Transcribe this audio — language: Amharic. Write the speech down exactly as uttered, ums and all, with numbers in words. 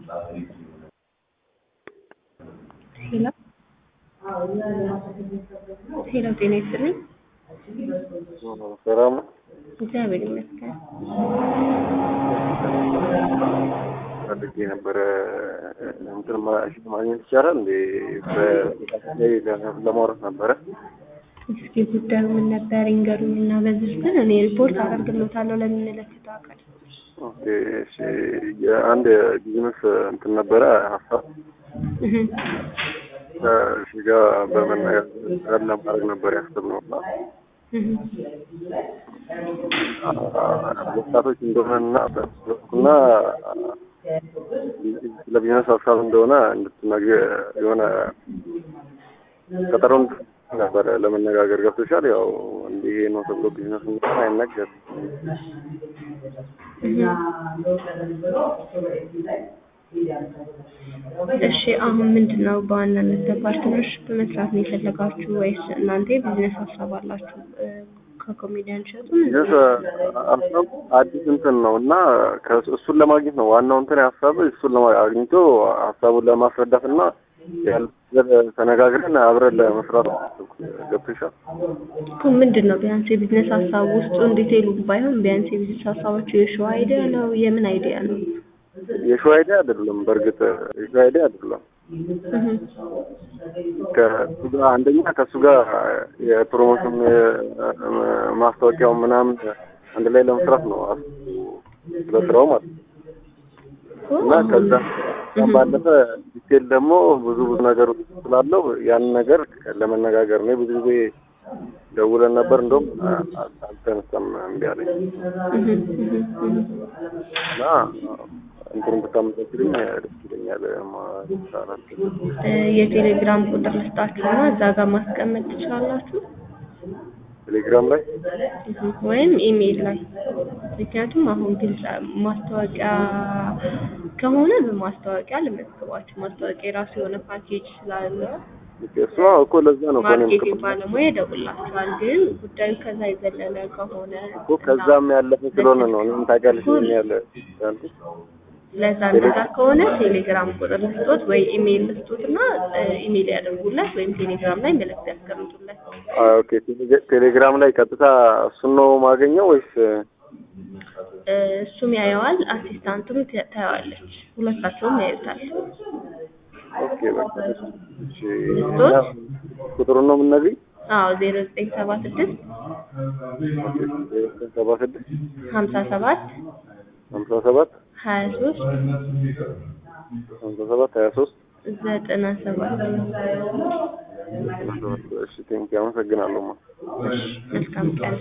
ሄሎ ሄሎ ጤና ይስጥልኝ። ሰላም እግዚአብሔር ይመስገን። ፈልጌ ነበረ እንትን ማግኘት ይቻላል እንዴ? በላይ ለማውራት ነበረ። እስኪ ጉዳዩ ምን ነበር ይንገሩኝ እና በዚህ ግን እኔ ሪፖርት አደርግልዎታለሁ ለሚመለከተው አካል። ኦኬ እሺ፣ የአንድ ቢዝነስ እንትን ነበረ ሀሳብ እሺ ጋር በመነጋገር ለማድረግ ነበር ያሰብነው እና ወጣቶች እንደሆነና እና ለቢዝነስ ሀሳብ እንደሆነ እንድትነግር የሆነ ቀጠሮን ነበር ለመነጋገር ገብቶሻል። ያው እንዲህ ነው ተብሎ ቢዝነስ እንደሆነ አይነገርም። እሺ አሁን ምንድነው በዋናነት በፓርትነርሺፕ መስራት ነው የፈለጋችሁ ወይስ እናንተ ቢዝነስ ሀሳብ አላችሁ? ከኮሜዲያን ሸጡ ሀሳብ አዲስ እንትን ነው እና እሱን ለማግኘት ነው ዋናው እንትን ሀሳብ እሱን ለማግኘቶ ሀሳቡን ለማስረዳት እና ተነጋግረን አብረን ለመስራት ገብቶሻል። እኮ ምንድነው ቢያንስ የቢዝነስ ሀሳብ ውስጡ ዲቴይሉ ባይሆን ቢያንስ የቢዝነስ ሀሳባችሁ የሾው አይዲያ ነው የምን አይዲያ ነው? የሾው አይዲያ አይደለም። በእርግጥ የሾው አይዲያ አይደለም። ከሱ ጋር አንደኛ ከሱ ጋር የፕሮሞሽን ማስታወቂያው ምናምን አንድ ላይ ለመስራት ነው ስለስራው ማለት ነው። እና ከዛ ባለፈ ዲቴል ደግሞ ብዙ ብዙ ነገር ስላለው ያን ነገር ለመነጋገር ነው። ብዙ ጊዜ ደውለን ነበር እንደውም አልተነሳም እምቢ አለኝ እና እንትን ብታመጣልኝ ደስ ይለኛል ማለት ነው። የቴሌግራም ቁጥር ልስጣችሁና እዛ ጋር ማስቀመጥ ትችላላችሁ። ቴሌግራም ላይ ወይም ኢሜል ላይ። ምክንያቱም አሁን ግልጽ ማስታወቂያ ከሆነ በማስታወቂያ ለመዝገባችሁ ማስታወቂያ ራሱ የሆነ ፓኬጅ ስላለ እሱ እኮ ለዛ ነው ማርኬቲንግ ባለሙያ ይደውላችኋል። ግን ጉዳዩ ከዛ የዘለለ ከሆነ እኮ ከዛም ያለፈ ስለሆነ ነው እኔም ታውቂያለሽ ያለ ያልኩት። ለዛ እንደዛ ከሆነ ቴሌግራም ቁጥር ልስጦት ወይ ኢሜል ልስጦትና ኢሜል ያደርጉለት ወይም ቴሌግራም ላይ መልእክት ያስቀምጡለት። ኦኬ ቴሌግራም ላይ ቀጥታ እሱን ነው ማገኘው ወይስ? እሱም ያየዋል፣ አሲስታንቱም ታየዋለች፣ ሁለታቸውም ያዩታል። ኦኬ በቃ እሺ፣ ቁጥሩን ነው የምነግርኝ? አዎ ዜሮ ዘጠኝ ሰባ ስድስት ሰባ ስድስት ሀምሳ ሰባት ሀምሳ ሰባት ሀያ ሶስት ሀምሳ ሰባት ሀያ ሶስት ዘጠና ሰባት እሺ ቴንኪው አመሰግናለሁ። መልካም ቀን።